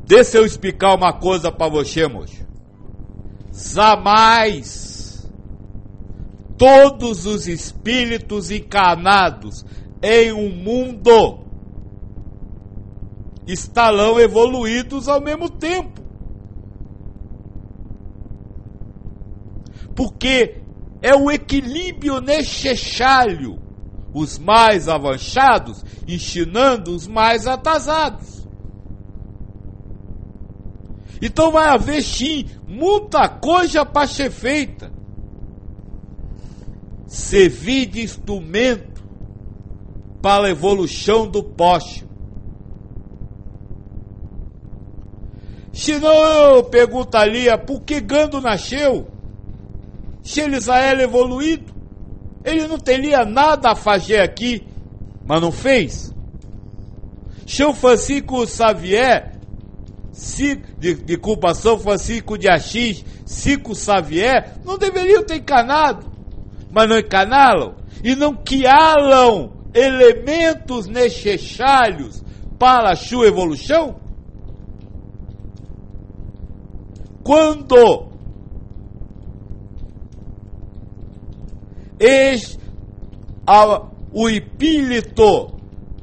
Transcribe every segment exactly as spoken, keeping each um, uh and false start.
Deixa eu explicar uma coisa para você, moço. Jamais todos os espíritos encarnados em um mundo estarão evoluídos ao mesmo tempo. Porque é o equilíbrio necessário, os mais avançados ensinando os mais atrasados. Então vai haver sim muita coisa para ser feita. Servir de instrumento para a evolução do próximo. Senão eu perguntaria, por que Gando nasceu? Se ele já era evoluído, ele não teria nada a fazer aqui, mas não fez. São Francisco Xavier, de, de culpa, São Francisco de Assis, Chico Xavier, não deveriam ter encarnado, mas não encarnaram e não criaram elementos necessários para a sua evolução? Quando es, a, o espírito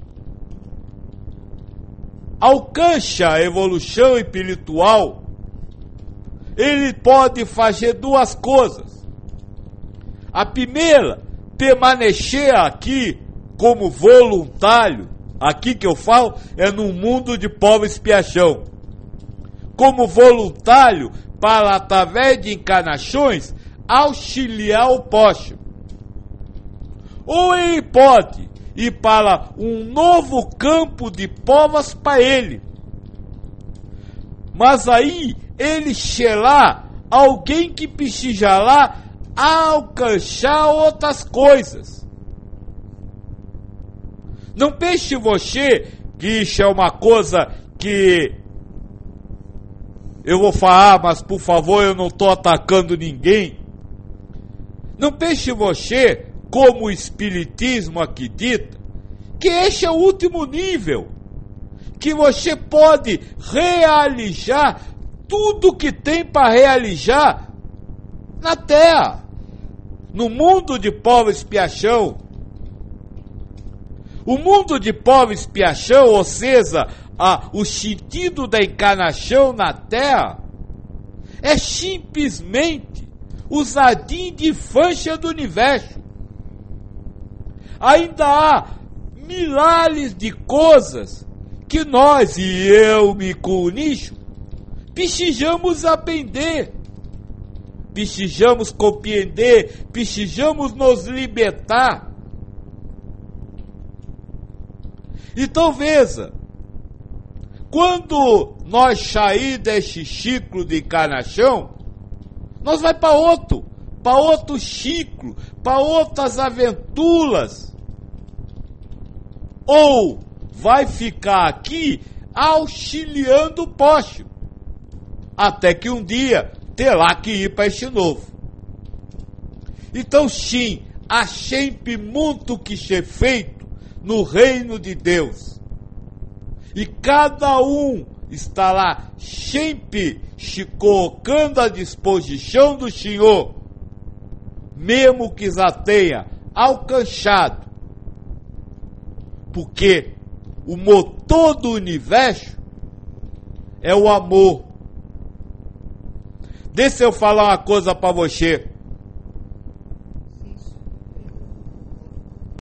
alcança a evolução espiritual, ele pode fazer duas coisas. A primeira, permanecer aqui como voluntário. Aqui que eu falo é no mundo de pobre expiação. Como voluntário para, através de encarnações, auxiliar o próximo. Ou ele pode ir para um novo campo de provas para ele. Mas aí ele será alguém que precisará alcançar outras coisas. Não pense você que isso é uma coisa que eu vou falar, mas por favor, eu não estou atacando ninguém. Não pense você, como o Espiritismo acredita, que esse é o último nível, que você pode realizar tudo que tem para realizar na Terra, no mundo de pobre expiação. O mundo de pobre expiação, ou seja, a, o sentido da encarnação na Terra, é simplesmente o jardim de infância do universo. Ainda há milhares de coisas que nós, e eu me comunico, precisamos aprender, precisamos compreender, precisamos nos libertar. Então veja, quando nós sair desse ciclo de encarnação, nós vai para outro, para outro ciclo, para outras aventuras. Ou vai ficar aqui auxiliando o próximo, até que um dia terá que ir para este novo. Então sim, há sempre muito que ser feito no reino de Deus. E cada um estará sempre se colocando à disposição do Senhor, mesmo que já tenha alcançado. Porque o motor do universo é o amor. Deixa eu falar uma coisa para você.